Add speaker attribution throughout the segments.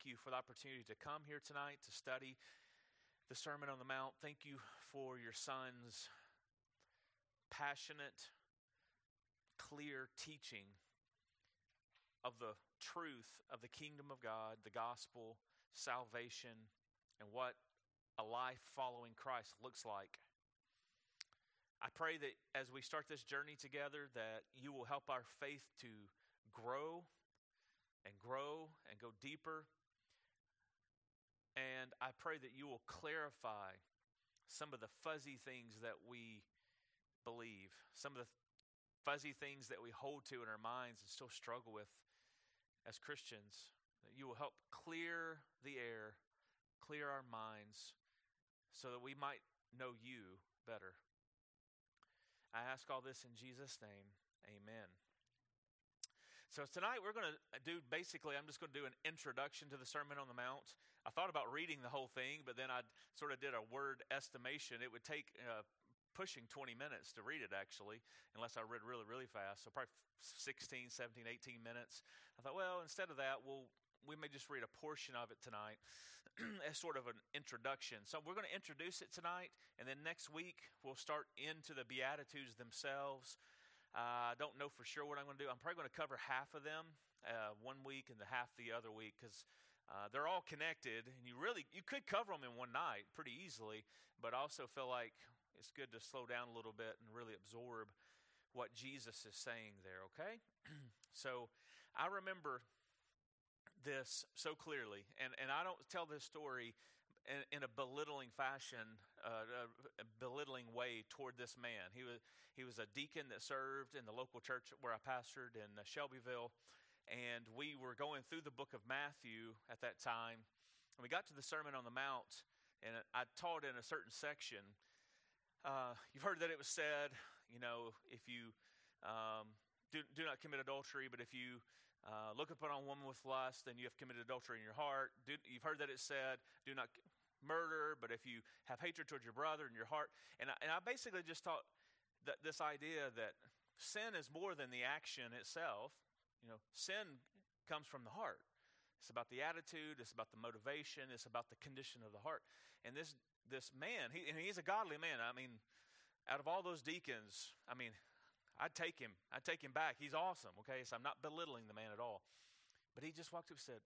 Speaker 1: you for the opportunity to come here tonight to study the Sermon on the Mount. Thank you for your son's passionate, clear teaching of the truth of the kingdom of God, the gospel, salvation, and what a life following Christ looks like. I pray that as we start this journey together, that you will help our faith to grow and go deeper. And I pray that you will clarify some of the fuzzy things that we believe, some of the fuzzy things that we hold to in our minds and still struggle with as Christians. That you will help clear the air, clear our minds, so that we might know you better. I ask all this in Jesus' name. Amen. So tonight we're going to do, I'm just going to do an introduction to the Sermon on the Mount. I thought about reading the whole thing, but then I sort of did a word estimation. It would take pushing 20 minutes to read it, actually, unless I read really, really fast. So probably 16, 17, 18 minutes. I thought, well, instead of that, we may just read a portion of it tonight as sort of an introduction. So we're going to introduce it tonight, and then next week we'll start into the Beatitudes themselves. I don't know for sure what I'm going to do. I'm probably going to cover half of them one week and the half the other week, because they're all connected, and you could cover them in one night pretty easily, but I also feel like it's good to slow down a little bit and really absorb what Jesus is saying there, okay? So I remember this so clearly, and I don't tell this story in a belittling fashion, a belittling way toward this man. He was a deacon that served in the local church where I pastored in Shelbyville, and we were going through the book of Matthew at that time, and we got to the Sermon on the Mount, and I taught in a certain section. You've heard that it was said, if you do not commit adultery, but if you look upon a woman with lust, then you have committed adultery in your heart. You've heard that it said, do not murder, but if you have hatred towards your brother in your heart. And I basically just taught that this idea that sin is more than the action itself. Sin comes from the heart. It's about the attitude. It's about the motivation. It's about the condition of the heart. And this man, he's a godly man. I mean, out of all those deacons, I'd take him back. He's awesome, okay? So I'm not belittling the man at all. But he just walked up and said,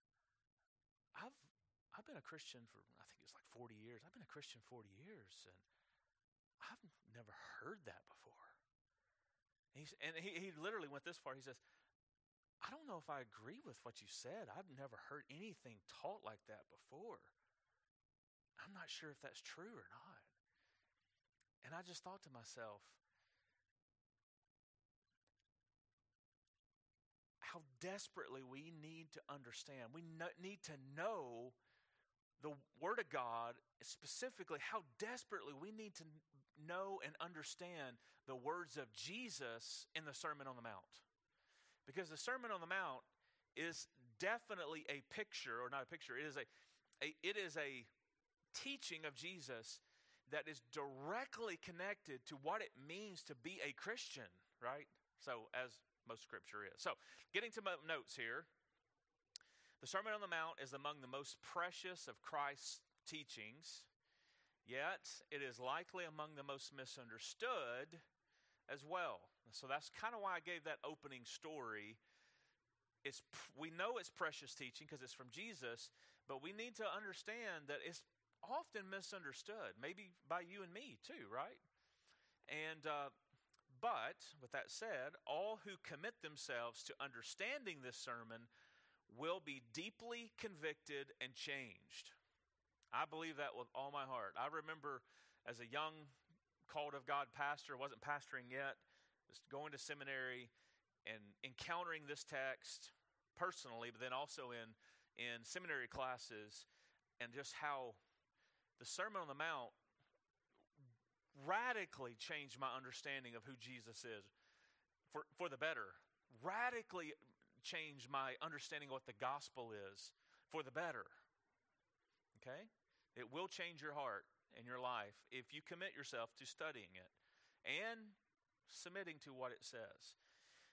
Speaker 1: I've been a Christian for, I think it's like 40 years. I've been a Christian 40 years, and I've never heard that before. And he literally went this far. He says, I don't know if I agree with what you said. I've never heard anything taught like that before. I'm not sure if that's true or not. And I just thought to myself, how desperately we need to understand. We need to know the Word of God, specifically how desperately we need to know and understand the words of Jesus in the Sermon on the Mount. Because the Sermon on the Mount is definitely a picture, or not a picture, it is a teaching of Jesus that is directly connected to what it means to be a Christian, right? So, as most scripture is. So, getting to my notes here, the Sermon on the Mount is among the most precious of Christ's teachings, yet it is likely among the most misunderstood as well. So that's kind of why I gave that opening story. We know it's precious teaching because it's from Jesus, but we need to understand that it's often misunderstood, maybe by you and me too, right? And but, with that said, all who commit themselves to understanding this sermon will be deeply convicted and changed. I believe that with all my heart. I remember as a young called of God pastor, wasn't pastoring yet, was going to seminary and encountering this text personally, but then also in seminary classes, and just how the Sermon on the Mount radically changed my understanding of who Jesus is for the better. Radically changed my understanding of what the gospel is for the better. Okay? It will change your heart and your life if you commit yourself to studying it and submitting to what it says.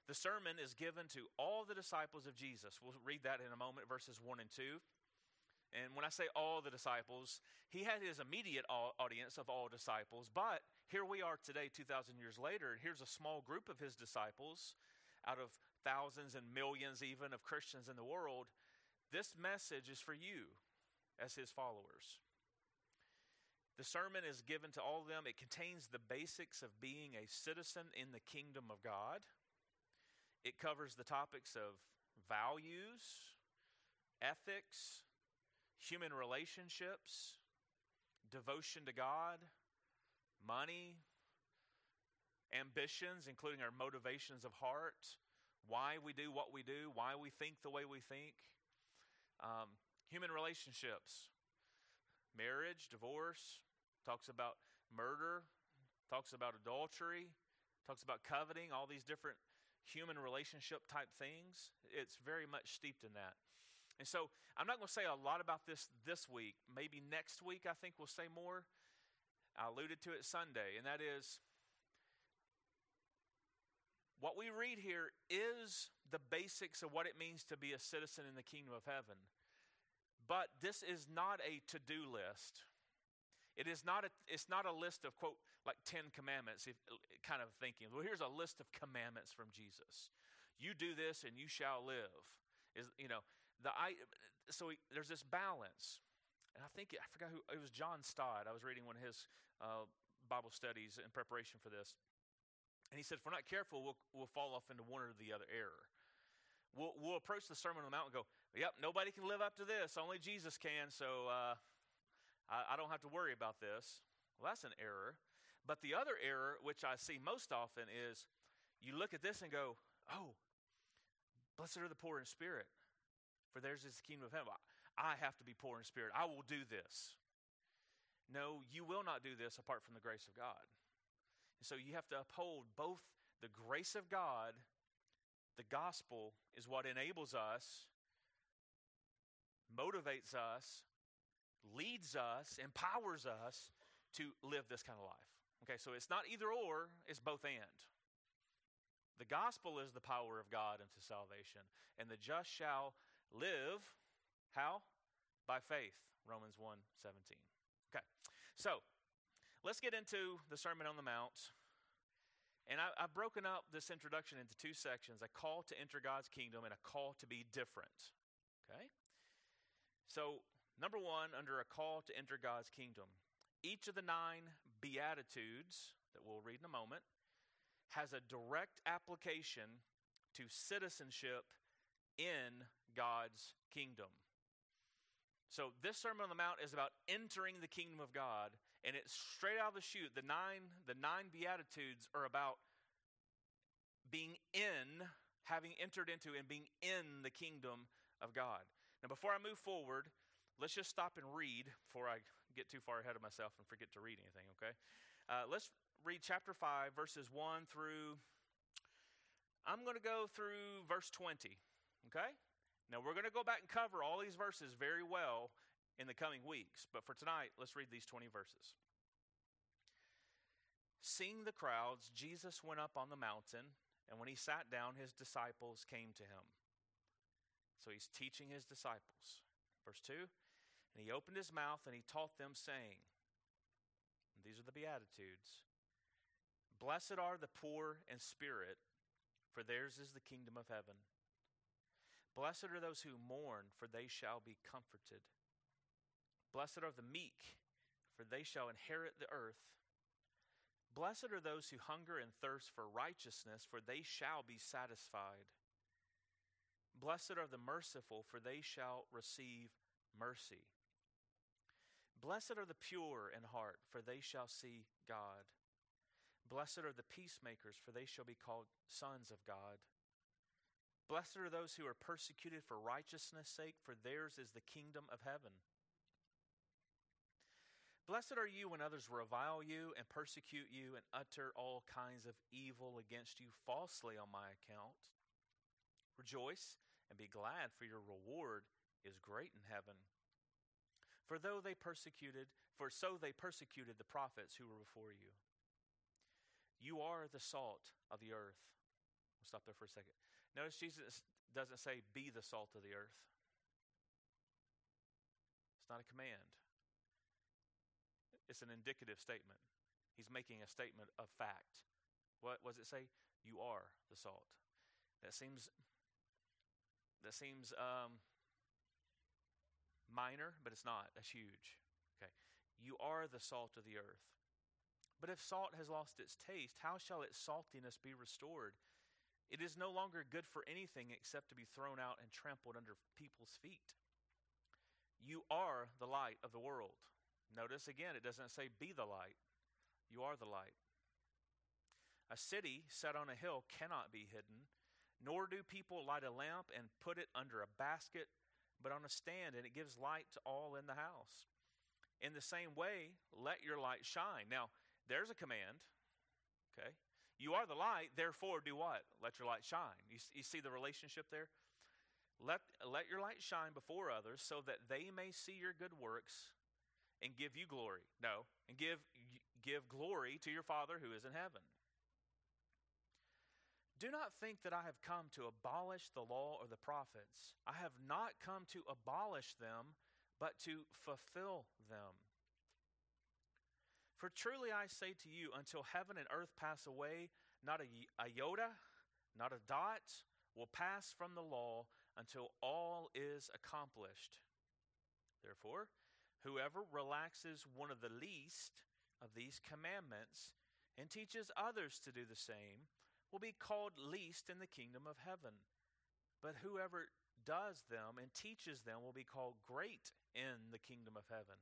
Speaker 1: The sermon is given to all the disciples of Jesus. We'll read that in a moment, verses 1 and 2. And when I say all the disciples, he had his immediate audience of all disciples. But here we are today, 2,000 years later, and here's a small group of his disciples out of thousands and millions even of Christians in the world. This message is for you as his followers. The sermon is given to all of them. It contains the basics of being a citizen in the kingdom of God. It covers the topics of values, ethics, human relationships, devotion to God, money, ambitions, including our motivations of heart, why we do what we do, why we think the way we think, human relationships, marriage, divorce, talks about murder, talks about adultery, talks about coveting, all these different human relationship type things. It's very much steeped in that. And so I'm not going to say a lot about this week. Maybe next week I think we'll say more. I alluded to it Sunday, and that is what we read here is the basics of what it means to be a citizen in the kingdom of heaven. But this is not a to-do list. It's not a list of, quote, like 10 commandments, kind of thinking, well, here's a list of commandments from Jesus. You do this and you shall live. There's this balance. And I forgot who, it was John Stott. I was reading one of his Bible studies in preparation for this. And he said, if we're not careful, we'll fall off into one or the other error. We'll approach the Sermon on the Mount and go, yep, nobody can live up to this. Only Jesus can, so I don't have to worry about this. Well, that's an error. But the other error, which I see most often, is you look at this and go, oh, blessed are the poor in spirit, for theirs is the kingdom of heaven. I have to be poor in spirit. I will do this. No, you will not do this apart from the grace of God. And so you have to uphold both the grace of God. The gospel is what enables us, motivates us, leads us, empowers us to live this kind of life. Okay, so it's not either or, it's both and. The gospel is the power of God unto salvation, and the just shall live, how? By faith, Romans 1:17. Okay, so let's get into the Sermon on the Mount. And I've broken up this introduction into two sections, a call to enter God's kingdom and a call to be different. Okay? So, number one, under a call to enter God's kingdom, each of the 9 Beatitudes that we'll read in a moment has a direct application to citizenship in God's kingdom. So this Sermon on the Mount is about entering the kingdom of God, and it's straight out of the chute. The nine Beatitudes are about being in, having entered into, and being in the kingdom of God. Now, before I move forward, let's just stop and read before I get too far ahead of myself and forget to read anything, okay? Let's read chapter 5, verses 1 through, I'm going to go through verse 20, okay? Now, we're going to go back and cover all these verses very well in the coming weeks, but for tonight, let's read these 20 verses. Seeing the crowds, Jesus went up on the mountain, and when he sat down, his disciples came to him. So he's teaching his disciples. Verse 2, and he opened his mouth and he taught them, saying, and these are the Beatitudes, blessed are the poor in spirit, for theirs is the kingdom of heaven. Blessed are those who mourn, for they shall be comforted. Blessed are the meek, for they shall inherit the earth. Blessed are those who hunger and thirst for righteousness, for they shall be satisfied. Blessed are the merciful, for they shall receive mercy. Blessed are the pure in heart, for they shall see God. Blessed are the peacemakers, for they shall be called sons of God. Blessed are those who are persecuted for righteousness' sake, for theirs is the kingdom of heaven. Blessed are you when others revile you and persecute you and utter all kinds of evil against you falsely on my account. Rejoice and be glad, for your reward is great in heaven. For so they persecuted the prophets who were before you. You are the salt of the earth. We'll stop there for a second. Notice Jesus doesn't say, be the salt of the earth. It's not a command. It's an indicative statement. He's making a statement of fact. What does it say? You are the salt. That seems minor, but it's not. That's huge. Okay. You are the salt of the earth. But if salt has lost its taste, how shall its saltiness be restored? It is no longer good for anything except to be thrown out and trampled under people's feet. You are the light of the world. Notice again, it doesn't say be the light. You are the light. A city set on a hill cannot be hidden, nor do people light a lamp and put it under a basket, but on a stand, and it gives light to all in the house. In the same way, let your light shine. Now, there's a command, okay? You are the light, therefore do what? Let your light shine. You see the relationship there? Let your light shine before others so that they may see your good works and give you glory. No, and give glory to your Father who is in heaven. Do not think that I have come to abolish the law or the prophets. I have not come to abolish them, but to fulfill them. For truly I say to you, until heaven and earth pass away, not a iota, not a dot will pass from the law until all is accomplished. Therefore, whoever relaxes one of the least of these commandments and teaches others to do the same will be called least in the kingdom of heaven. But whoever does them and teaches them will be called great in the kingdom of heaven.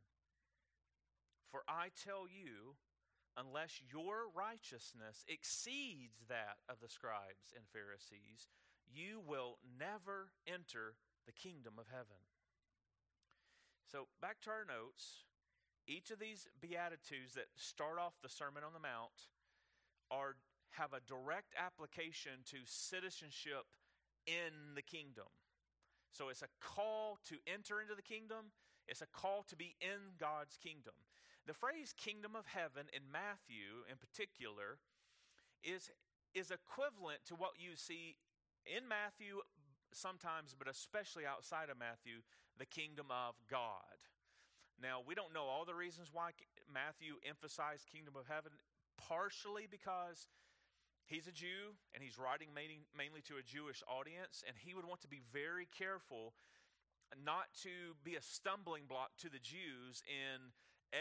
Speaker 1: For I tell you, unless your righteousness exceeds that of the scribes and Pharisees, you will never enter the kingdom of heaven. So back to our notes. Each of these Beatitudes that start off the Sermon on the Mount have a direct application to citizenship in the kingdom. So it's a call to enter into the kingdom. It's a call to be in God's kingdom. The phrase kingdom of heaven in Matthew in particular is equivalent to what you see in Matthew sometimes, but especially outside of Matthew, the kingdom of God. Now, we don't know all the reasons why Matthew emphasized kingdom of heaven, partially because he's a Jew and he's writing mainly to a Jewish audience, and he would want to be very careful not to be a stumbling block to the Jews in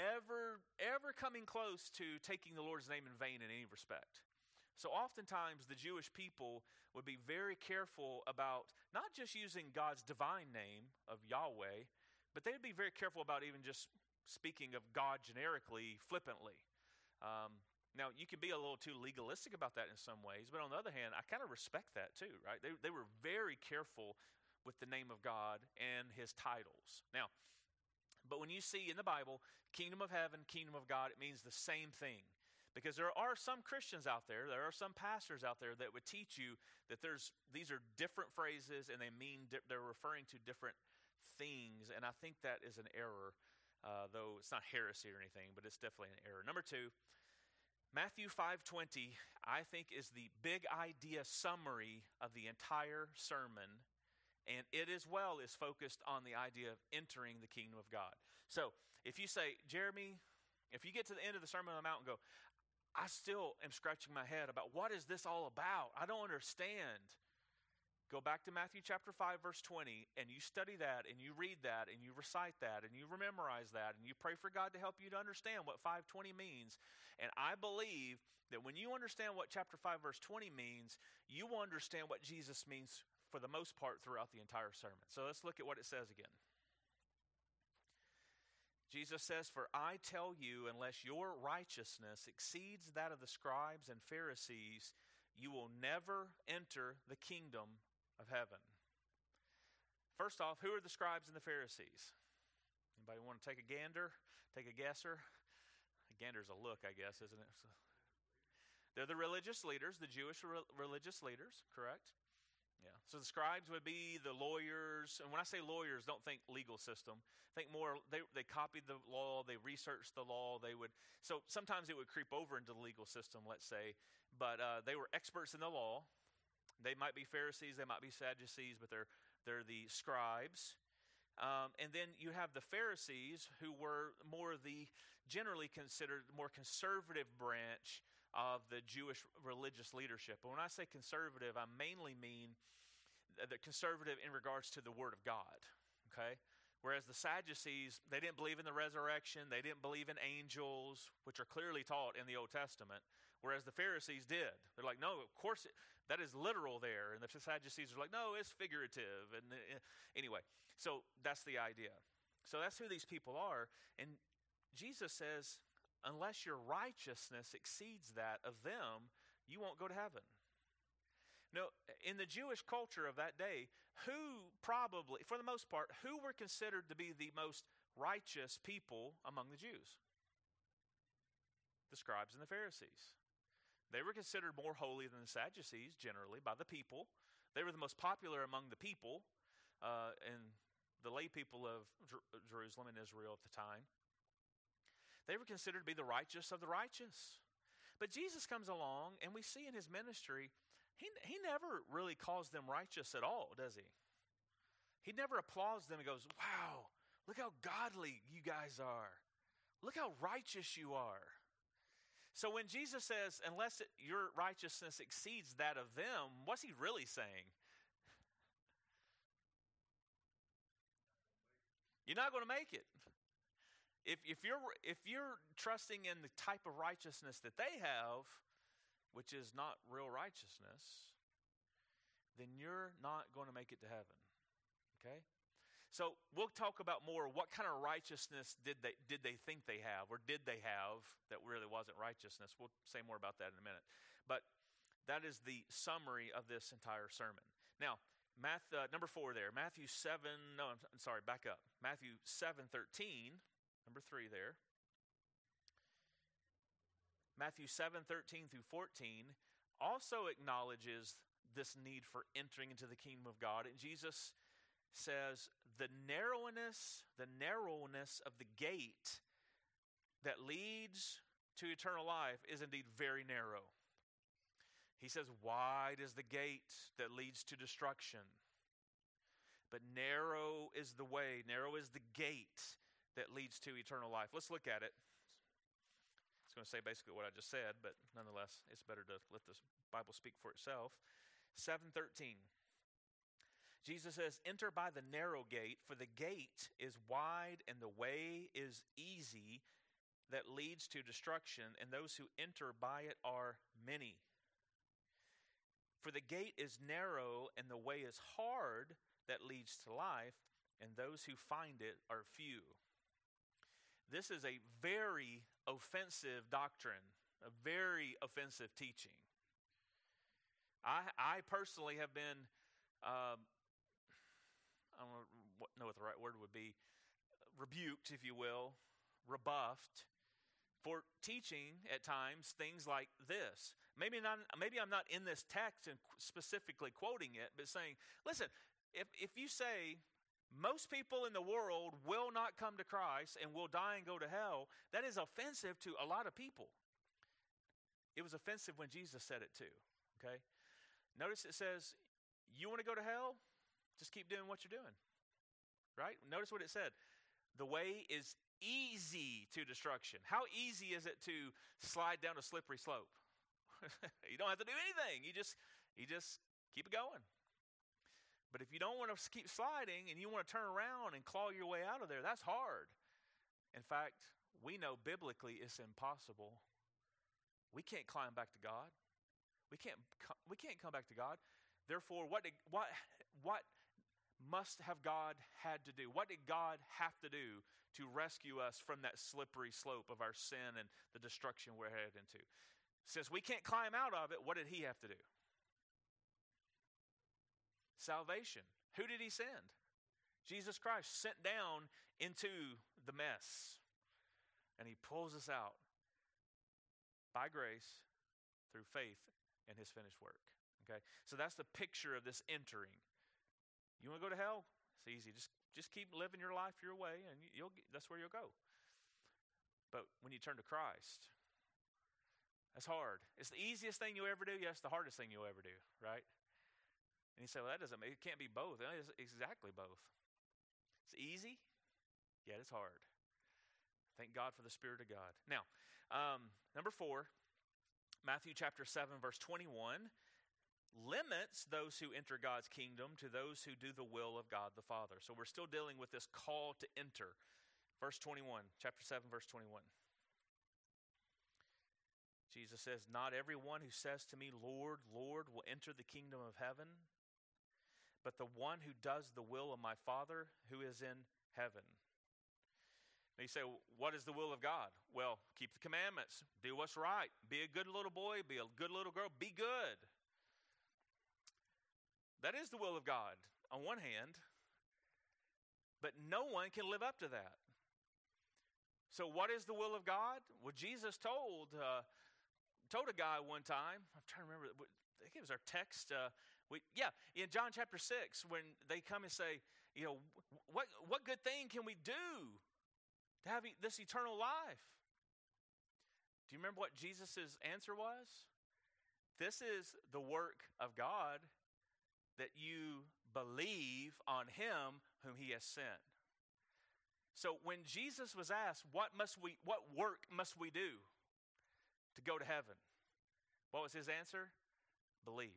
Speaker 1: ever coming close to taking the Lord's name in vain in any respect. So oftentimes the Jewish people would be very careful about not just using God's divine name of Yahweh, but they would be very careful about even just speaking of God generically, flippantly. Now, you can be a little too legalistic about that in some ways, but on the other hand, I kind of respect that too, right? They were very careful with the name of God and his titles. Now, but when you see in the Bible, kingdom of heaven, kingdom of God, it means the same thing. Because there are some Christians out there are some pastors out there that would teach you that these are different phrases and they're referring to different things. And I think that is an error, though it's not heresy or anything, but it's definitely an error. Number 2, Matthew 5:20, I think, is the big idea summary of the entire sermon. And it as well is focused on the idea of entering the kingdom of God. So if you say, Jeremy, if you get to the end of the Sermon on the Mount and go, I still am scratching my head about what is this all about? I don't understand. Go back to Matthew chapter 5, verse 20, and you study that, and you read that, and you recite that, and you memorize that, and you pray for God to help you to understand what 5:20 means. And I believe that when you understand what chapter 5, verse 20 means, you will understand what Jesus means for the most part throughout the entire sermon. So let's look at what it says again. Jesus says, for I tell you, unless your righteousness exceeds that of the scribes and Pharisees, you will never enter the kingdom of heaven. First off, who are the scribes and the Pharisees? Anybody want to take a gander? Take a guesser? A gander's a look, I guess, isn't it? So, they're the religious leaders, the Jewish religious leaders, correct? Yeah. So the scribes would be the lawyers. And when I say lawyers, don't think legal system. Think more, they copied the law, they researched the law, so sometimes it would creep over into the legal system, let's say, but they were experts in the law. They might be Pharisees, they might be Sadducees, but they're the scribes. And then you have the Pharisees, who were more the generally considered more conservative branch of the Jewish religious leadership. And when I say conservative, I mainly mean the conservative in regards to the Word of God. Okay? Whereas the Sadducees, they didn't believe in the resurrection, they didn't believe in angels, which are clearly taught in the Old Testament, whereas the Pharisees did. They're like, no, of course, that is literal there. And the Sadducees are like, no, it's figurative. And anyway, so that's the idea. So that's who these people are. And Jesus says, unless your righteousness exceeds that of them, you won't go to heaven. No, in the Jewish culture of that day, who probably, for the most part, who were considered to be the most righteous people among the Jews? The scribes and the Pharisees. They were considered more holy than the Sadducees, generally, by the people. They were the most popular among the people and the lay people of Jerusalem and Israel at the time. They were considered to be the righteous of the righteous. But Jesus comes along, and we see in his ministry, he never really calls them righteous at all, does he? He never applauds them and goes, wow, look how godly you guys are. Look how righteous you are. So when Jesus says, unless your righteousness exceeds that of them, what's he really saying? You're not going to make it. If you're trusting in the type of righteousness that they have, which is not real righteousness, then you're not going to make it to heaven. Okay? So we'll talk about more what kind of righteousness did they think they have, or did they have that really wasn't righteousness. We'll say more about that in a minute. But that is the summary of this entire sermon. Now, number 4 there, Matthew 7, no, I'm sorry, back up. Matthew 7:13, number 3 there. Matthew 7:13 through 14 also acknowledges this need for entering into the kingdom of God. And Jesus says, the narrowness of the gate that leads to eternal life is indeed very narrow. He says, wide is the gate that leads to destruction, but narrow is the way, narrow is the gate that leads to eternal life. Let's look at it. It's going to say basically what I just said, but nonetheless, it's better to let the Bible speak for itself. 7:13. Jesus says, enter by the narrow gate, for the gate is wide and the way is easy that leads to destruction, and those who enter by it are many. For the gate is narrow and the way is hard that leads to life, and those who find it are few. This is a very offensive doctrine, a very offensive teaching. I personally have been, I don't know what the right word would be, rebuked, if you will, rebuffed for teaching at times things like this. Maybe I'm not in this text and specifically quoting it, but saying, listen, if you say most people in the world will not come to Christ and will die and go to hell, that is offensive to a lot of people. It was offensive when Jesus said it too, okay? Notice it says, you want to go to hell? Just keep doing what you're doing, right? Notice what it said. The way is easy to destruction. How easy is it to slide down a slippery slope? You don't have to do anything. You just keep it going. But if you don't want to keep sliding and you want to turn around and claw your way out of there, that's hard. In fact, we know biblically it's impossible. We can't climb back to God. We can't come back to God. Therefore, what must have God had to do? What did God have to do to rescue us from that slippery slope of our sin and the destruction we're headed into? Since we can't climb out of it, what did he have to do? Salvation. Who did he send? Jesus Christ sent down into the mess. And he pulls us out by grace through faith in his finished work. Okay? So that's the picture of this entering. You want to go to hell? It's easy. Just keep living your life your way, and that's where you'll go. But when you turn to Christ, that's hard. It's the easiest thing you'll ever do. Yes, the hardest thing you'll ever do, right? And you say, well, it can't be both. It's exactly both. It's easy, yet it's hard. Thank God for the Spirit of God. Now, number 4, Matthew chapter 7, verse 21, limits those who enter God's kingdom to those who do the will of God the Father. So we're still dealing with this call to enter. Verse 21, chapter 7, verse 21. Jesus says, not everyone who says to me, Lord, Lord, will enter the kingdom of heaven, but the one who does the will of my Father who is in heaven. And you say, what is the will of God? Well, keep the commandments, do what's right, be a good little boy, be a good little girl, be good. That is the will of God on one hand, but no one can live up to that. So what is the will of God? Well, Jesus told a guy one time, I'm trying to remember, I think it was our text, in John chapter 6, when they come and say, what good thing can we do to have this eternal life? Do you remember what Jesus' answer was? This is the work of God, that you believe on him whom he has sent. So when Jesus was asked, what work must we do to go to heaven? What was his answer? Believe.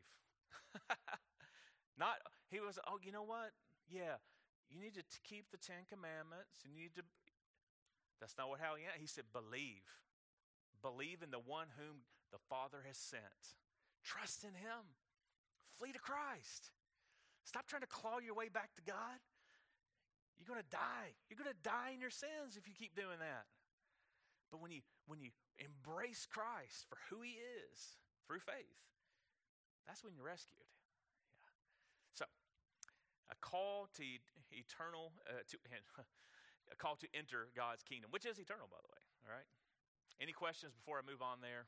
Speaker 1: He was, you know what? Yeah, you need to keep the 10 Commandments. That's not how he said, believe. Believe in the one whom the Father has sent. Trust in him. Flee to Christ. Stop trying to claw your way back to God. You're going to die. You're going to die in your sins if you keep doing that. But when you embrace Christ for who he is through faith, that's when you're rescued. Yeah. So, a call to eternal, a call to enter God's kingdom, which is eternal, by the way. All right. Any questions before I move on there?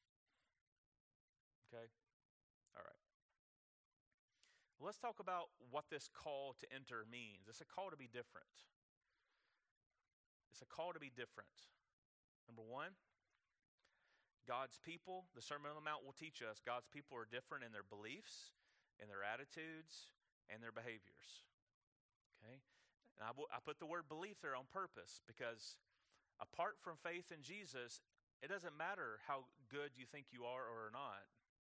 Speaker 1: Okay. All right. Let's talk about what this call to enter means. It's a call to be different. It's a call to be different. Number 1, God's people, the Sermon on the Mount will teach us, God's people are different in their beliefs, in their attitudes, and their behaviors. Okay? And I put the word belief there on purpose because apart from faith in Jesus, it doesn't matter how good you think you are or not.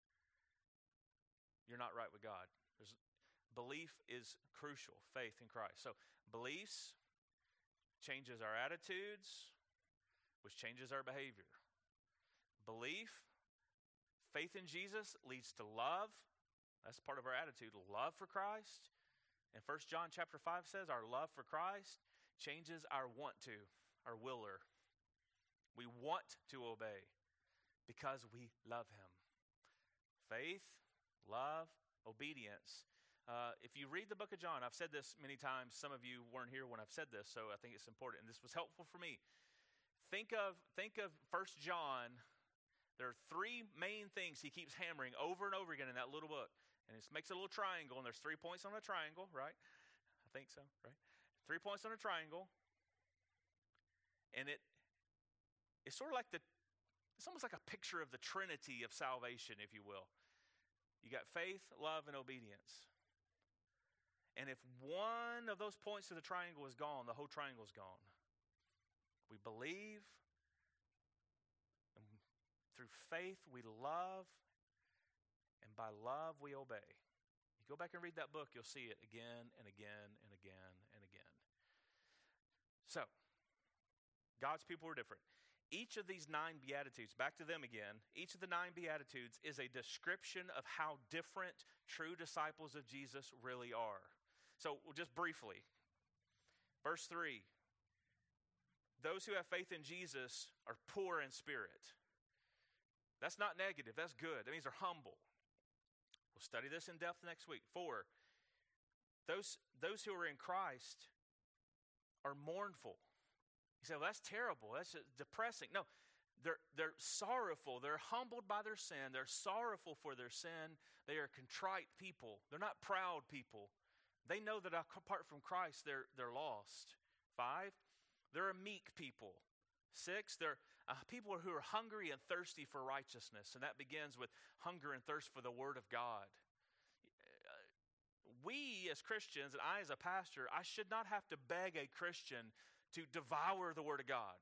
Speaker 1: You're not right with God. Belief is crucial, faith in Christ. So beliefs changes our attitudes, which changes our behavior. Belief, faith in Jesus leads to love. That's part of our attitude, love for Christ. And 1 John chapter 5 says our love for Christ changes our want to, our willer. We want to obey because we love him. Faith, love, obedience. If you read the book of John, I've said this many times. Some of you weren't here when I've said this, so I think it's important. And this was helpful for me. Think of 1 John. There are 3 main things he keeps hammering over and over again in that little book. And it makes a little triangle, and there's 3 points on a triangle, right? I think so, right? 3 points on a triangle. And it's sort of like it's almost like a picture of the Trinity of salvation, if you will. You got faith, love, and obedience. And if one of those points of the triangle is gone, the whole triangle is gone. We believe, and through faith we love, and by love we obey. You go back and read that book, you'll see it again and again and again and again. So, God's people are different. Each of these 9 Beatitudes, back to them again, each of the 9 Beatitudes is a description of how different true disciples of Jesus really are. So just briefly, verse 3, those who have faith in Jesus are poor in spirit. That's not negative, that's good. That means they're humble. We'll study this in depth next week. 4, those who are in Christ are mournful. You say, well, that's terrible. That's depressing. No, they're sorrowful. They're humbled by their sin. They're sorrowful for their sin. They are contrite people. They're not proud people. They know that apart from Christ, they're lost. 5, they're a meek people. 6, they're people who are hungry and thirsty for righteousness, and that begins with hunger and thirst for the Word of God. we as Christians, and I as a pastor, I should not have to beg a Christian to devour the Word of God.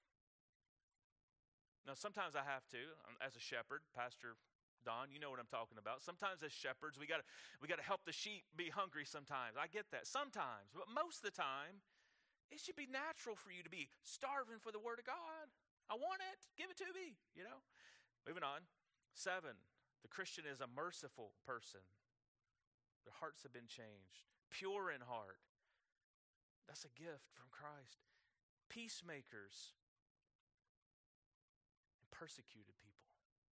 Speaker 1: Now, sometimes I have to, as a shepherd, Pastor Don, you know what I'm talking about. Sometimes as shepherds, we got to help the sheep be hungry sometimes. I get that. Sometimes, but most of the time, it should be natural for you to be starving for the Word of God. I want it. Give it to me, you know. Moving on. 7, the Christian is a merciful person. Their hearts have been changed. Pure in heart. That's a gift from Christ. Peacemakers. And persecuted people.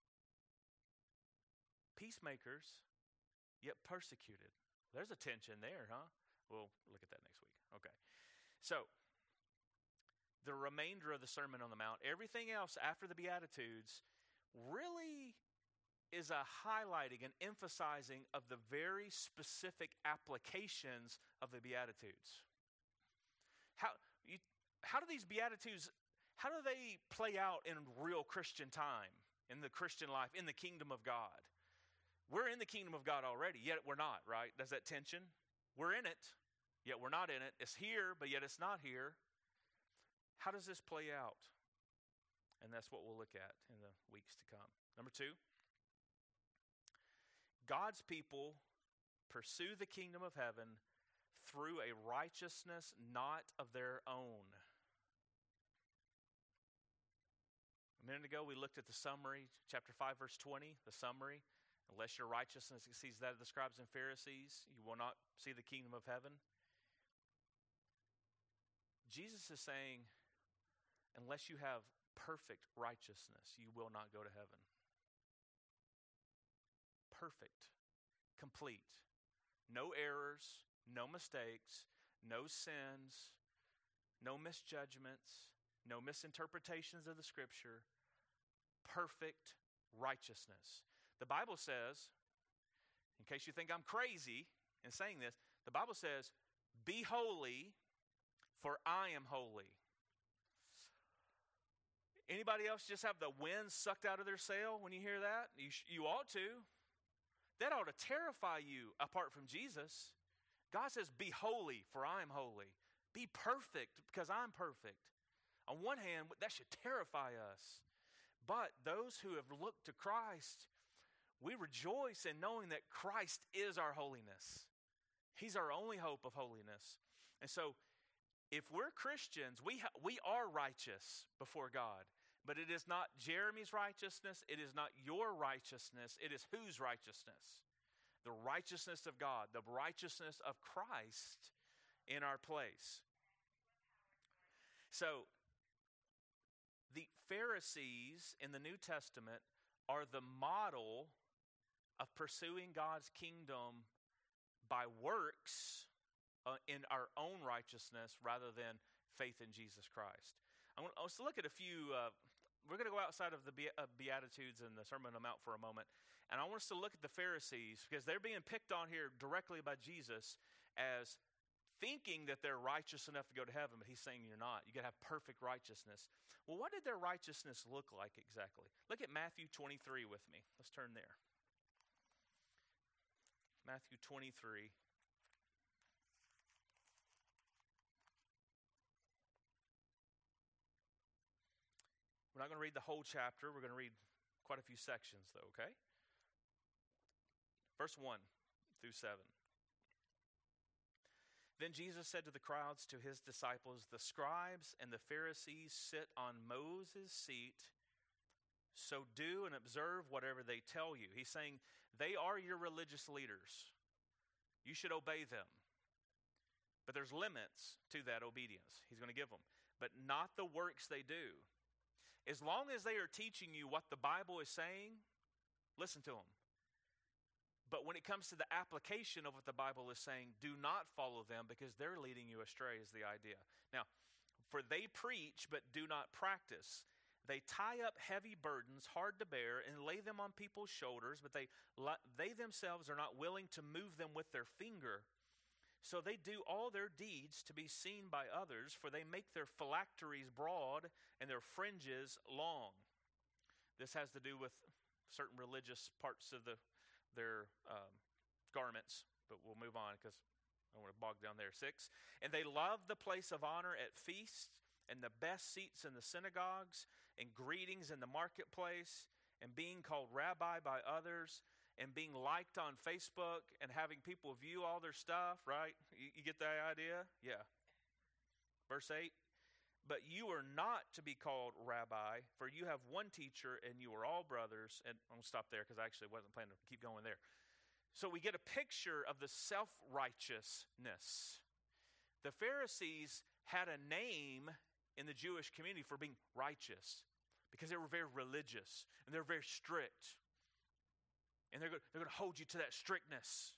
Speaker 1: Peacemakers, yet persecuted. There's a tension there, huh? We'll look at that next week. Okay. So, the remainder of the Sermon on the Mount, everything else after the Beatitudes, really is a highlighting and emphasizing of the very specific applications of the Beatitudes. How do these Beatitudes, how do they play out in real Christian time, in the Christian life, in the kingdom of God? We're in the kingdom of God already, yet we're not, right? There's that tension. We're in it, yet we're not in it. It's here, but yet it's not here. How does this play out? And that's what we'll look at in the weeks to come. Number 2, God's people pursue the kingdom of heaven through a righteousness not of their own. A minute ago, we looked at the summary, chapter 5, verse 20, the summary. Unless your righteousness exceeds that of the scribes and Pharisees, you will not see the kingdom of heaven. Jesus is saying, unless you have perfect righteousness, you will not go to heaven. Perfect, complete, no errors, no mistakes, no sins, no misjudgments, no misinterpretations of the Scripture, perfect righteousness. The Bible says, in case you think I'm crazy in saying this, the Bible says, be holy, for I am holy. Anybody else just have the wind sucked out of their sail when you hear that? You ought to. That ought to terrify you apart from Jesus. God says, be holy, for I am holy. Be perfect, because I'm perfect. On one hand, that should terrify us. But those who have looked to Christ, we rejoice in knowing that Christ is our holiness. He's our only hope of holiness. And so, if we're Christians, we are righteous before God. But it is not Jeremy's righteousness. It is not your righteousness. It is whose righteousness? The righteousness of God, the righteousness of Christ in our place. So, the Pharisees in the New Testament are the model of pursuing God's kingdom by works in our own righteousness rather than faith in Jesus Christ. I want us to look at a few, we're going to go outside of the Beatitudes and the Sermon on the Mount for a moment, and I want us to look at the Pharisees, because they're being picked on here directly by Jesus as thinking that they're righteous enough to go to heaven, but he's saying you're not. You got to have perfect righteousness. Well, what did their righteousness look like exactly? Look at Matthew 23 with me. Let's turn there. Matthew 23. We're not going to read the whole chapter. We're going to read quite a few sections, though, okay? Verse 1 through 7. Then Jesus said to the crowds, to his disciples, the scribes and the Pharisees sit on Moses' seat, so do and observe whatever they tell you. He's saying they are your religious leaders. You should obey them. But there's limits to that obedience. He's going to give them. But not the works they do. As long as they are teaching you what the Bible is saying, listen to them. But when it comes to the application of what the Bible is saying, do not follow them, because they're leading you astray is the idea. Now, for they preach but do not practice. They tie up heavy burdens, hard to bear, and lay them on people's shoulders, but they themselves are not willing to move them with their finger. So they do all their deeds to be seen by others, for they make their phylacteries broad and their fringes long. This has to do with certain religious parts of their garments, but we'll move on because I don't want to bog down there. 6, and they loved the place of honor at feasts and the best seats in the synagogues and greetings in the marketplace and being called rabbi by others and being liked on Facebook and having people view all their stuff, right? You get the idea? Yeah. Verse 8, but you are not to be called rabbi, for you have one teacher and you are all brothers. And I'm going to stop there because I actually wasn't planning to keep going there. So we get a picture of the self-righteousness. The Pharisees had a name in the Jewish community for being righteous because they were very religious and they're very strict. And they're going to hold you to that strictness.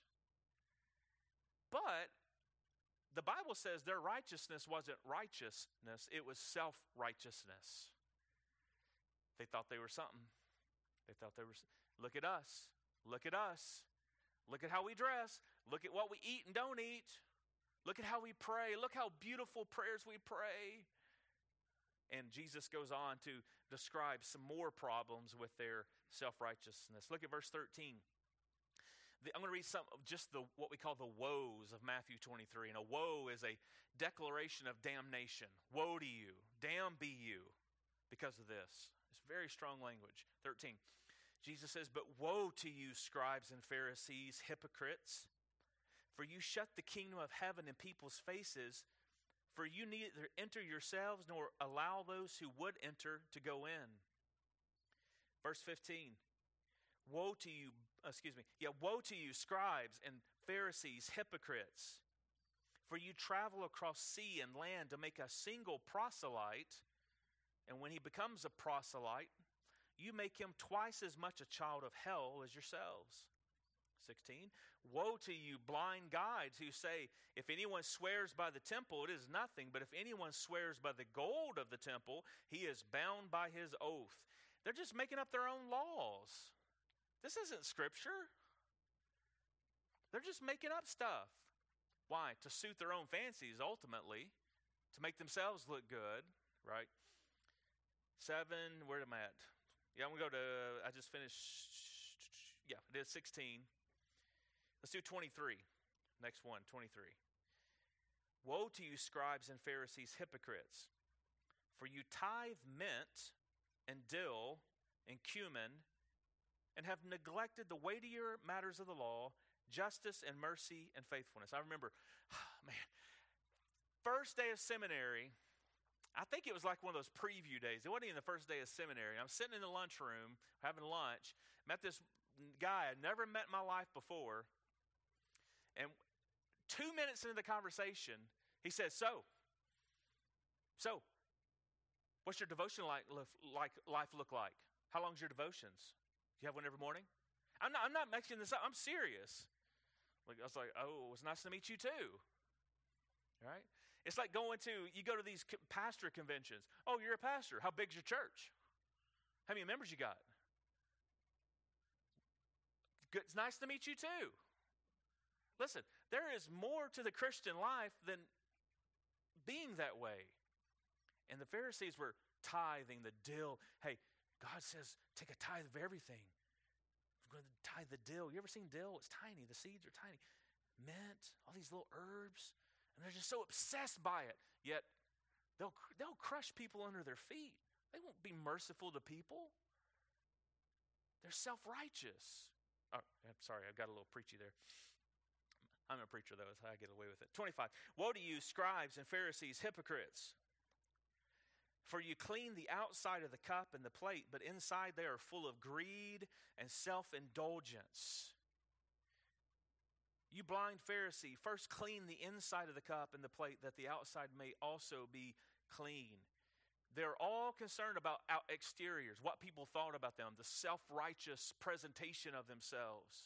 Speaker 1: But the Bible says their righteousness wasn't righteousness, it was self-righteousness. They thought they were something. They thought they were, look at us, look at us. Look at how we dress. Look at what we eat and don't eat. Look at how we pray. Look how beautiful prayers we pray. And Jesus goes on to describe some more problems with their self-righteousness. Look at verse 13. I'm going to read some of just what we call the woes of Matthew 23. And a woe is a declaration of damnation. Woe to you. Damn be you because of this. It's very strong language. 13. Jesus says, but woe to you, scribes and Pharisees, hypocrites, for you shut the kingdom of heaven in people's faces, for you neither enter yourselves nor allow those who would enter to go in. Verse 15, woe to you, scribes and Pharisees, hypocrites, for you travel across sea and land to make a single proselyte, and when he becomes a proselyte, you make him twice as much a child of hell as yourselves. 16, woe to you, blind guides, who say, if anyone swears by the temple, it is nothing, but if anyone swears by the gold of the temple, he is bound by his oath. They're just making up their own laws. This isn't Scripture. They're just making up stuff. Why? To suit their own fancies, ultimately, to make themselves look good, right? 7, where am I at? Yeah, I'm going to go to, I just finished, yeah, it is 16. Let's do 23. Next one, 23. Woe to you, scribes and Pharisees, hypocrites, for you tithe mint and dill and cumin and have neglected the weightier matters of the law, justice and mercy and faithfulness. I remember, first day of seminary, I think it was like one of those preview days. It wasn't even the first day of seminary. I'm sitting in the lunchroom having lunch, met this guy I'd never met in my life before, and 2 minutes into the conversation, he says, so, what's your devotion life look like? How long's your devotions? Do you have one every morning? I'm not making this up. I'm serious. I was like, oh, it was nice to meet you too. Right? It's like you go to these pastor conventions. Oh, you're a pastor. How big's your church? How many members you got? Good. It's nice to meet you too. Listen, there is more to the Christian life than being that way. And the Pharisees were tithing the dill. Hey, God says, take a tithe of everything. I'm going to tithe the dill. You ever seen dill? It's tiny. The seeds are tiny. Mint, all these little herbs. And they're just so obsessed by it. Yet, they'll crush people under their feet. They won't be merciful to people. They're self-righteous. Oh, I'm sorry, I got a little preachy there. I'm a preacher, though, so I get away with it. 25. Woe to you, scribes and Pharisees, hypocrites! For you clean the outside of the cup and the plate, but inside they are full of greed and self-indulgence. You blind Pharisee, first clean the inside of the cup and the plate, that the outside may also be clean. They're all concerned about exteriors, what people thought about them, the self-righteous presentation of themselves.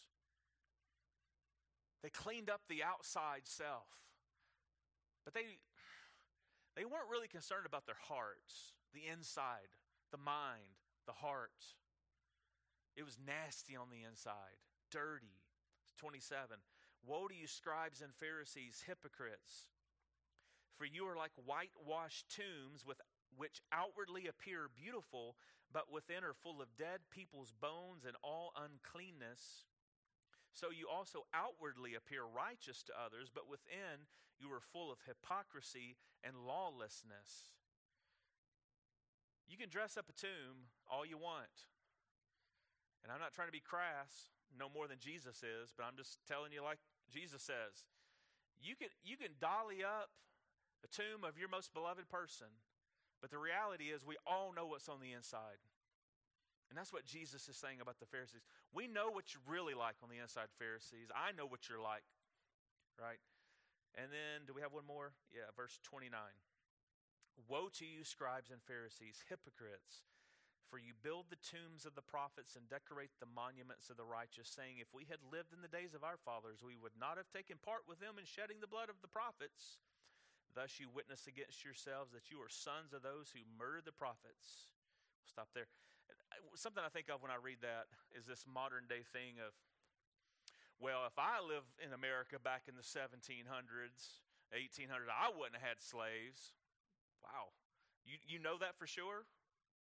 Speaker 1: They cleaned up the outside self. But they weren't really concerned about their hearts, the inside, the mind, the heart. It was nasty on the inside, dirty. 27. Woe to you, scribes and Pharisees, hypocrites! For you are like whitewashed tombs, which outwardly appear beautiful, but within are full of dead people's bones and all uncleanness. so you also outwardly appear righteous to others, but within you are full of hypocrisy and lawlessness. You can dress up a tomb all you want. And I'm not trying to be crass, no more than Jesus is, but I'm just telling you like Jesus says. You can dolly up a tomb of your most beloved person, but the reality is we all know what's on the inside. And that's what Jesus is saying about the Pharisees. We know what you're really like on the inside, Pharisees. I know what you're like, right? And then, do we have one more? Yeah, verse 29. Woe to you, scribes and Pharisees, hypocrites, for you build the tombs of the prophets and decorate the monuments of the righteous, saying, if we had lived in the days of our fathers, we would not have taken part with them in shedding the blood of the prophets. Thus you witness against yourselves that you are sons of those who murdered the prophets. We'll stop there. Something I think of when I read that is this modern day thing of, well, if I lived in America back in the 1700s, 1800s, I wouldn't have had slaves. Wow. You know that for sure?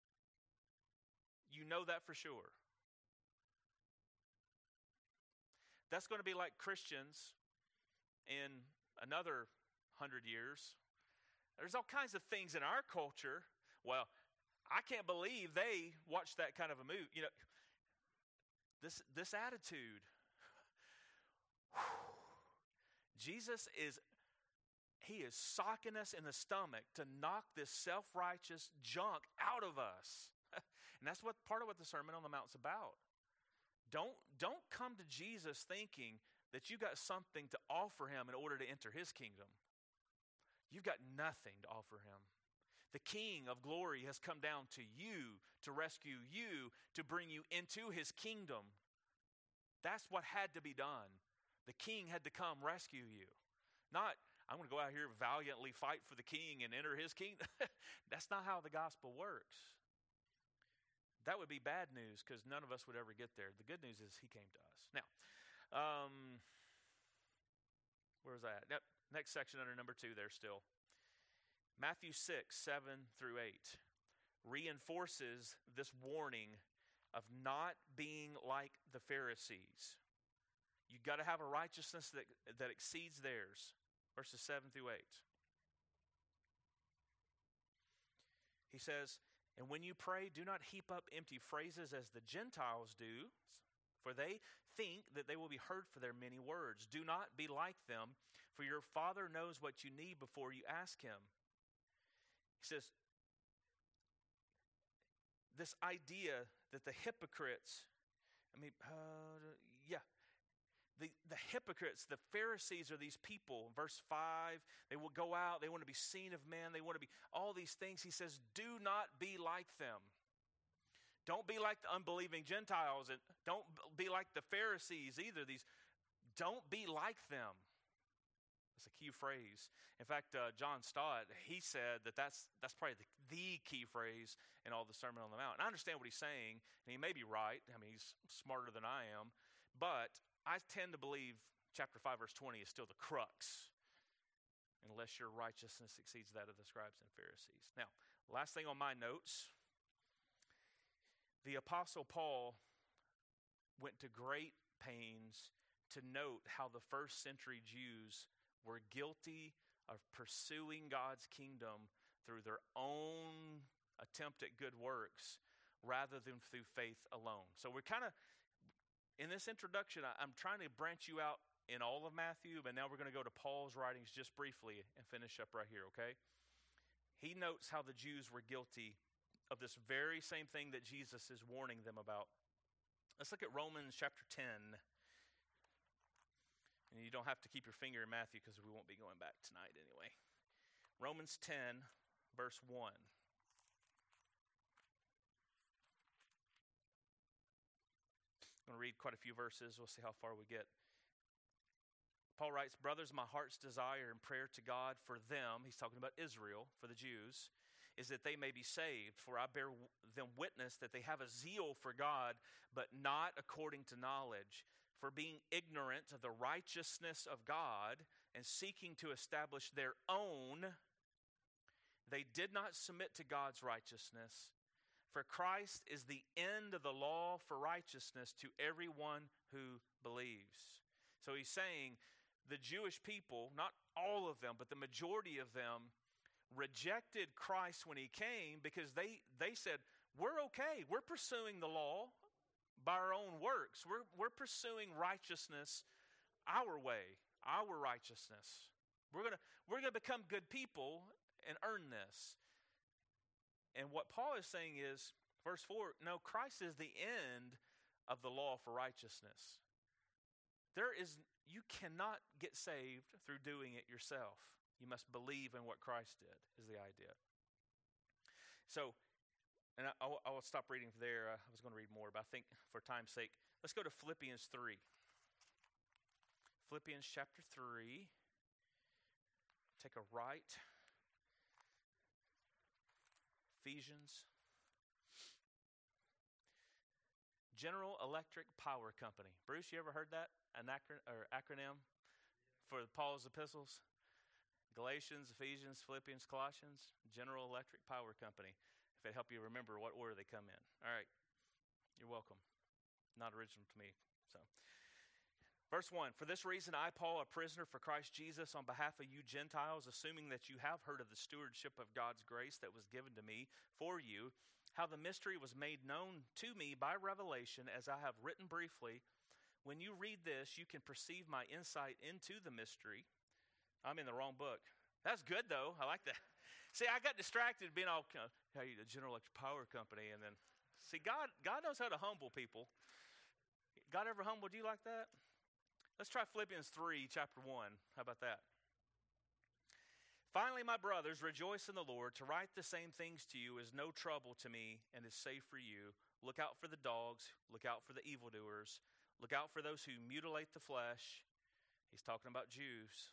Speaker 1: You know that for sure. That's going to be like Christians in another 100 years. There's all kinds of things in our culture. Well, I can't believe they watched that kind of a movie. You know, this attitude. Jesus He is socking us in the stomach to knock this self-righteous junk out of us. And that's what part of what the Sermon on the Mount's about. Don't come to Jesus thinking that you got something to offer him in order to enter his kingdom. You've got nothing to offer him. The King of glory has come down to you to rescue you, to bring you into his kingdom. That's what had to be done. The King had to come rescue you. Not, I'm going to go out here valiantly fight for the King and enter his kingdom. That's not how the gospel works. That would be bad news because none of us would ever get there. The good news is he came to us. Now, where was I at? Yep, next section under number 2 there still. Matthew 6, 7 through 8 reinforces this warning of not being like the Pharisees. You've got to have a righteousness that exceeds theirs. Verses 7 through 8. He says, and when you pray, do not heap up empty phrases as the Gentiles do, for they think that they will be heard for their many words. Do not be like them, for your Father knows what you need before you ask him. He says, this idea that the hypocrites, the hypocrites, the Pharisees are these people. Verse 5, they will go out, they want to be seen of men, they want to be all these things. He says, do not be like them. Don't be like the unbelieving Gentiles, and don't be like the Pharisees either. Don't be like them. That's a key phrase. In fact, John Stott, he said that's probably the key phrase in all the Sermon on the Mount. And I understand what he's saying, and he may be right. I mean, he's smarter than I am. But I tend to believe chapter 5, verse 20 is still the crux, unless your righteousness exceeds that of the scribes and Pharisees. Now, last thing on my notes, the Apostle Paul went to great pains to note how the first century Jews were guilty of pursuing God's kingdom through their own attempt at good works rather than through faith alone. So we're kind of, in this introduction, I'm trying to branch you out in all of Matthew, but now we're going to go to Paul's writings just briefly and finish up right here, okay? He notes how the Jews were guilty of this very same thing that Jesus is warning them about. Let's look at Romans chapter 10. And you don't have to keep your finger in Matthew because we won't be going back tonight anyway. Romans 10, verse 1. I'm going to read quite a few verses. We'll see how far we get. Paul writes, brothers, my heart's desire and prayer to God for them, he's talking about Israel, for the Jews, is that they may be saved. For I bear them witness that they have a zeal for God, but not according to knowledge. For being ignorant of the righteousness of God and seeking to establish their own, they did not submit to God's righteousness, For Christ is the end of the law for righteousness to everyone who believes. So he's saying the Jewish people, not all of them, but the majority of them, rejected Christ when he came because they said, we're okay. We're pursuing the law by our own works. We're pursuing righteousness our way, our righteousness. We're gonna become good people and earn this. And what Paul is saying is, verse 4, no, Christ is the end of the law for righteousness. You cannot get saved through doing it yourself. You must believe in what Christ did, is the idea. So, and I'll stop reading there. I was going to read more, but I think for time's sake, let's go to Philippians 3. Philippians chapter 3. Take a right. Ephesians. General Electric Power Company. Bruce, you ever heard that? An acronym for Paul's epistles? Galatians, Ephesians, Philippians, Colossians. General Electric Power Company. If it help you remember what order they come in. All right. You're welcome. Not original to me. So, verse 1. For this reason, I, Paul, a prisoner for Christ Jesus, on behalf of you Gentiles, assuming that you have heard of the stewardship of God's grace that was given to me for you, how the mystery was made known to me by revelation, as I have written briefly. When you read this, you can perceive my insight into the mystery. I'm in the wrong book. That's good, though. I like that. See, I got distracted being all, hey, the General Electric Power Company, and then, see, God knows how to humble people. God ever humbled you like that? Let's try Philippians 3, chapter 1. How about that? Finally, my brothers, rejoice in the Lord. To write the same things to you is no trouble to me and is safe for you. Look out for the dogs. Look out for the evildoers. Look out for those who mutilate the flesh. He's talking about Jews.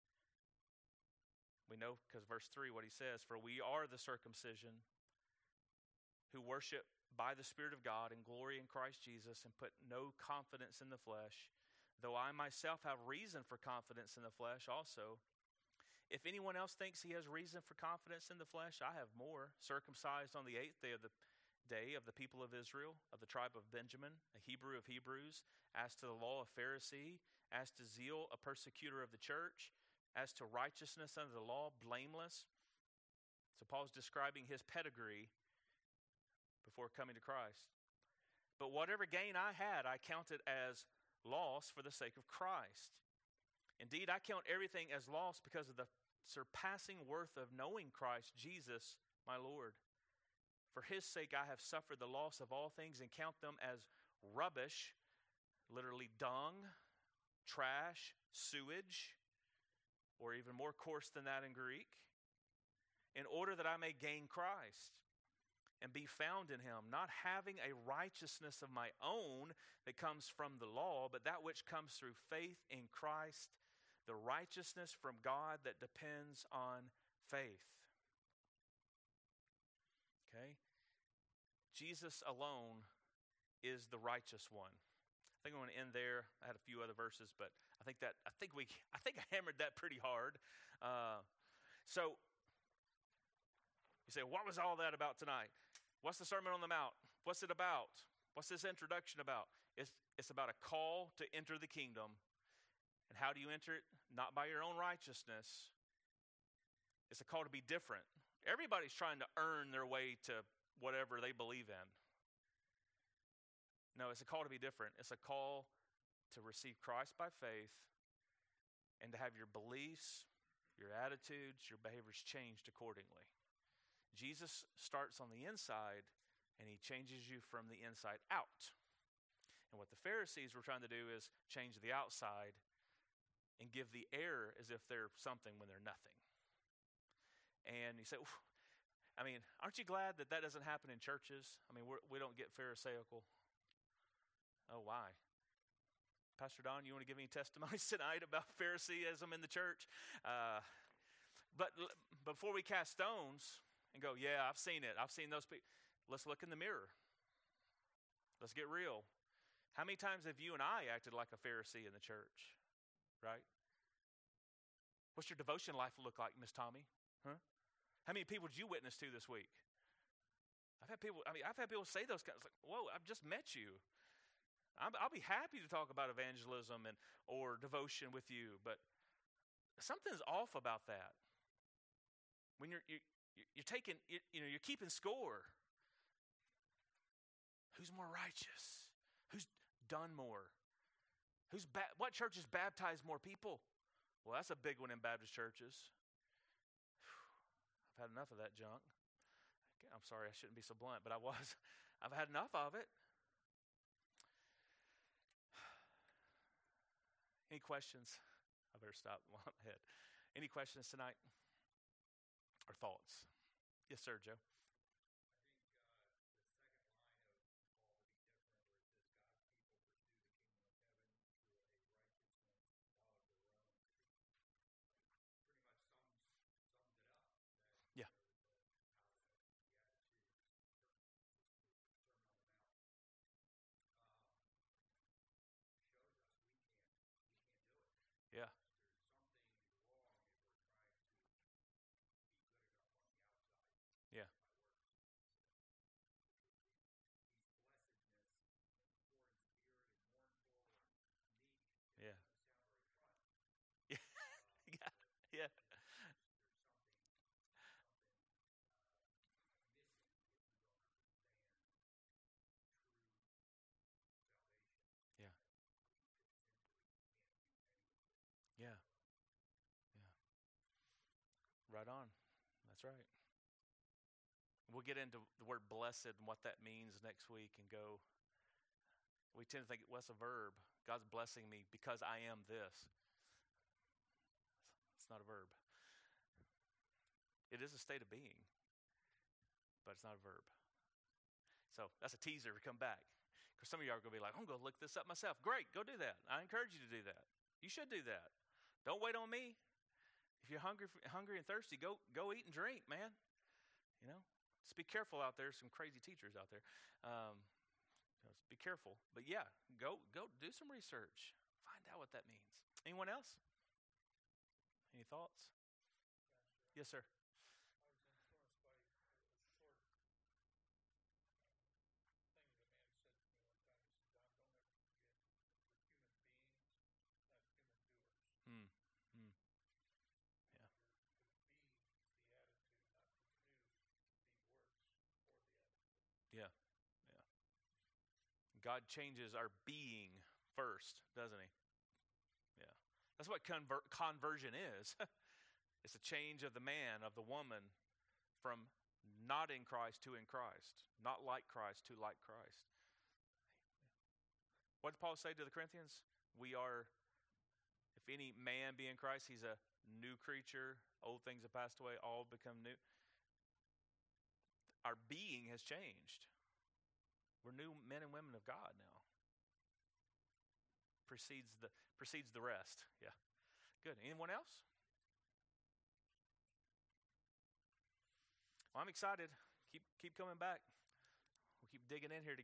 Speaker 1: We know because verse 3 what he says, for we are the circumcision who worship by the Spirit of God and glory in Christ Jesus and put no confidence in the flesh, though I myself have reason for confidence in the flesh also. If anyone else thinks he has reason for confidence in the flesh, I have more. Circumcised on the 8th day of the people of Israel, of the tribe of Benjamin, a Hebrew of Hebrews, as to the law, a Pharisee, as to zeal, a persecutor of the church, as to righteousness under the law, blameless. So Paul's describing his pedigree before coming to Christ. But whatever gain I had, I counted as loss for the sake of Christ. Indeed, I count everything as loss because of the surpassing worth of knowing Christ Jesus, my Lord. For his sake I have suffered the loss of all things and count them as rubbish, literally dung, trash, sewage, or even more coarse than that in Greek, in order that I may gain Christ and be found in him, not having a righteousness of my own that comes from the law, but that which comes through faith in Christ, the righteousness from God that depends on faith. Okay? Jesus alone is the righteous one. I think I'm going to end there. I had a few other verses, but I think I hammered that pretty hard. So you say, what was all that about tonight? What's the Sermon on the Mount? What's it about? What's this introduction about? It's about a call to enter the kingdom. And how do you enter it? Not by your own righteousness. It's a call to be different. Everybody's trying to earn their way to whatever they believe in. No, it's a call to be different. It's a call to receive Christ by faith and to have your beliefs, your attitudes, your behaviors changed accordingly. Jesus starts on the inside and he changes you from the inside out. And what the Pharisees were trying to do is change the outside and give the air as if they're something when they're nothing. And you say, aren't you glad that doesn't happen in churches? We don't get Pharisaical. Oh, why? Pastor Don, you want to give any testimonies tonight about Pharisaism in the church? But before we cast stones and go, yeah, I've seen it. I've seen those people. Let's look in the mirror. Let's get real. How many times have you and I acted like a Pharisee in the church? Right? What's your devotion life look like, Miss Tommy? Huh? How many people did you witness to this week? I've had people say those kinds. Like, whoa, I've just met you. I'll be happy to talk about evangelism or devotion with you, but something's off about that. When you're taking, you're keeping score. Who's more righteous? Who's done more? What churches baptize more people? Well, that's a big one in Baptist churches. I've had enough of that junk. I'm sorry, I shouldn't be so blunt, but I was. I've had enough of it. Any questions? I better stop while I'm ahead. Any questions tonight? Or thoughts? Yes, sir, Joe. Yeah. Yeah. Yeah. Yeah. Yeah. Yeah. Yeah. Yeah. Yeah. Yeah. Right on. That's right. We'll get into the word blessed and what that means next week and go. We tend to think, what's a verb? God's blessing me because I am this. It's not a verb. It is a state of being, but it's not a verb. So that's a teaser to come back. Because some of you are going to be like, I'm going to look this up myself. Great, go do that. I encourage you to do that. You should do that. Don't wait on me. If you're hungry and thirsty, go eat and drink, man. You know, just be careful out there. Some crazy teachers out there. Just be careful. But yeah, go do some research. Find out what that means. Anyone else? Any thoughts? Yes, sir. Hmm. Hmm. Yeah. Yeah. Yeah. God changes our being first, doesn't he? Yeah. That's what conversion is. It's a change of the man, of the woman, from not in Christ to in Christ, not like Christ to like Christ. What did Paul say to the Corinthians? We are, if any man be in Christ, he's a new creature. Old things have passed away, all become new. Our being has changed. We're new men and women of God now. Precedes the rest. Yeah. Good. Anyone else? Well, I'm excited. Keep coming back. We'll keep digging in here together.